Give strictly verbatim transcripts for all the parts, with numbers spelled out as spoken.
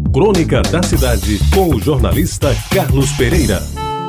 Crônica da Cidade, com o jornalista Carlos Pereira.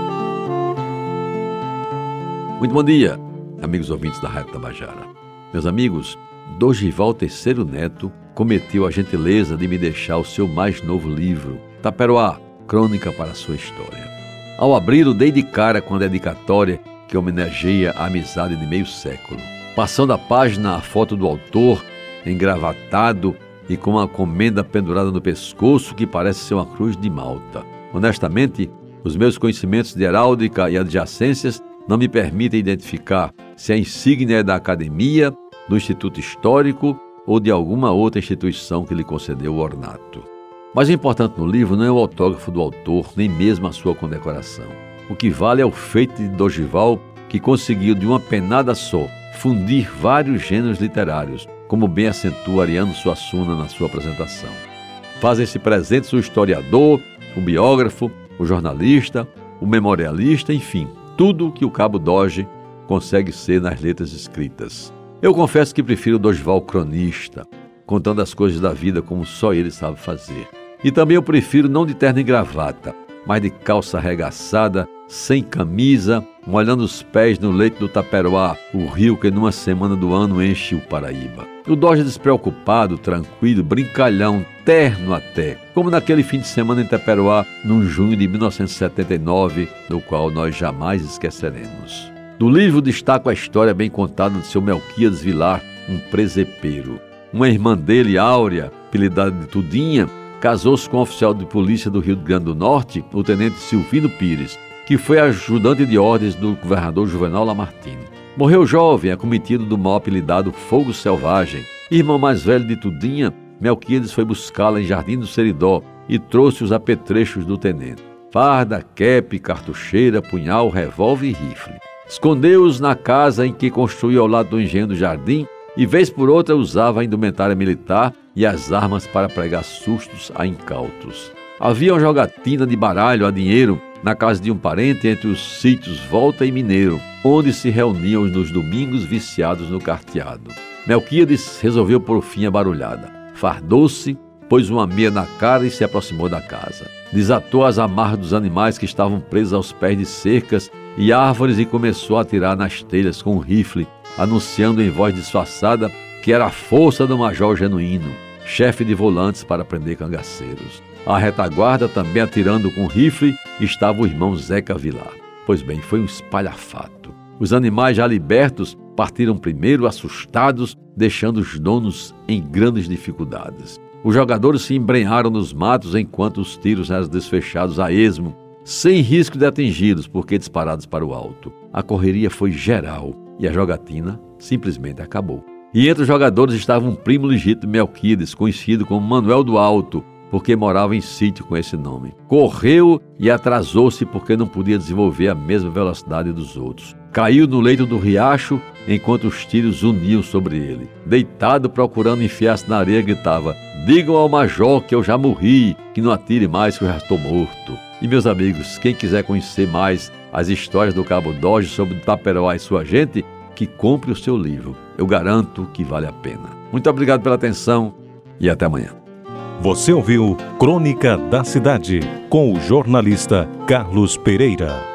Muito bom dia, amigos ouvintes da Rádio Tabajara. Meus amigos, Dorival Terceiro Neto cometeu a gentileza de me deixar o seu mais novo livro, Taperoá, Crônica para a Sua História. Ao abri-lo, dei de cara com a dedicatória que homenageia a amizade de meio século. Passando a página, a foto do autor, engravatado e com uma comenda pendurada no pescoço que parece ser uma cruz de Malta. Honestamente, os meus conhecimentos de heráldica e adjacências não me permitem identificar se a insígnia é da academia, do Instituto Histórico ou de alguma outra instituição que lhe concedeu o ornato. Mas o importante no livro não é o autógrafo do autor, nem mesmo a sua condecoração. O que vale é o feito de Dorival, que conseguiu de uma penada só fundir vários gêneros literários, como bem acentua Ariano Suassuna na sua apresentação. Fazem-se presentes o historiador, o biógrafo, o jornalista, o memorialista, enfim, tudo o que o Cabo Doge consegue ser nas letras escritas. Eu confesso que prefiro o Dorival cronista, contando as coisas da vida como só ele sabe fazer. E também eu prefiro não de terno e gravata, mas de calça arregaçada, sem camisa, molhando os pés no leito do Taperoá, o rio que numa semana do ano enche o Paraíba. O Doge despreocupado, tranquilo, brincalhão, terno até, como naquele fim de semana em Taperoá, num junho de mil novecentos e setenta e nove, do qual nós jamais esqueceremos. Do livro destaco a história bem contada de seu Melquiades Vilar, um presepeiro. Uma irmã dele, Áurea, apelidada de Tudinha, casou-se com um oficial de polícia do Rio Grande do Norte, o tenente Silvino Pires, que foi ajudante de ordens do governador Juvenal Lamartine. Morreu jovem, acometido do mal apelidado Fogo Selvagem. Irmão mais velho de Tudinha, Melquiades foi buscá-la em Jardim do Seridó e trouxe os apetrechos do tenente: farda, quepe, cartucheira, punhal, revólver e rifle. Escondeu-os na casa em que construiu ao lado do engenho do jardim e vez por outra usava a indumentária militar e as armas para pregar sustos a incautos. Havia uma jogatina de baralho a dinheiro na casa de um parente entre os sítios Volta e Mineiro, onde se reuniam nos domingos viciados no carteado. Melquiades resolveu por fim a barulhada. Fardou-se, pôs uma meia na cara e se aproximou da casa. Desatou as amarras dos animais que estavam presos aos pés de cercas e árvores e começou a atirar nas telhas com um rifle, anunciando em voz disfarçada que era a força do Major Genuíno, chefe de volantes para prender cangaceiros. À retaguarda, também atirando com rifle, estava o irmão Zeca Vilar. Pois bem, foi um espalhafato. Os animais já libertos partiram primeiro, assustados, deixando os donos em grandes dificuldades. Os jogadores se embrenharam nos matos enquanto os tiros eram desfechados a esmo, sem risco de atingi-los, porque disparados para o alto. A correria foi geral e a jogatina simplesmente acabou. E entre os jogadores estava um primo legítimo de Melquiades, conhecido como Manuel do Alto, porque morava em sítio com esse nome. Correu e atrasou-se porque não podia desenvolver a mesma velocidade dos outros. Caiu no leito do riacho enquanto os tiros uniam sobre ele. Deitado, procurando enfiar-se na areia, gritava: "Digam ao major que eu já morri, que não atire mais, que eu já estou morto." E, meus amigos, quem quiser conhecer mais as histórias do Cabo Doge sobre Taperoá e sua gente, que compre o seu livro. Eu garanto que vale a pena. Muito obrigado pela atenção e até amanhã. Você ouviu Crônica da Cidade, com o jornalista Carlos Pereira.